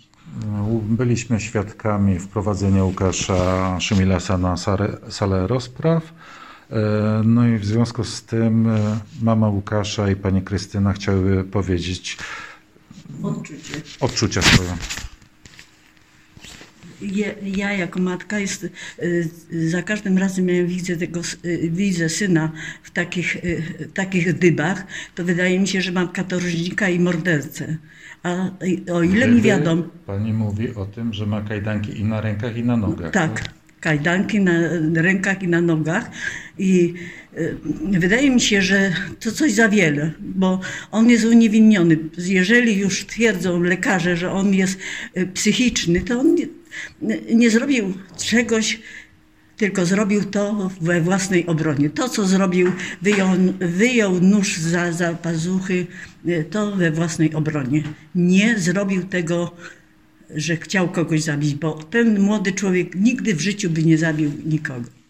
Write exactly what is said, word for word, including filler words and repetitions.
Byliśmy świadkami wprowadzenia Łukasza Szymilasa na salę rozpraw. No i w związku z tym mama Łukasza i pani Krystyna chciały powiedzieć odczucie. odczucia swoje. Ja, ja jako matka jest, za każdym razem jak widzę, tego, widzę syna w takich, w takich dybach, to wydaje mi się, że mam katorżnika i mordercę. A o ile Dyby, mi wiadomo... Pani mówi o tym, że ma kajdanki i na rękach, i na nogach. Tak, tak? Kajdanki na rękach i na nogach. I y, wydaje mi się, że to coś za wiele, bo on jest uniewinniony. Jeżeli już twierdzą lekarze, że on jest psychiczny, to on nie, nie zrobił czegoś, tylko zrobił to we własnej obronie. To, co zrobił, wyjął, wyjął nóż za, za pazuchy, to we własnej obronie. Nie zrobił tego, że chciał kogoś zabić, bo ten młody człowiek nigdy w życiu by nie zabił nikogo.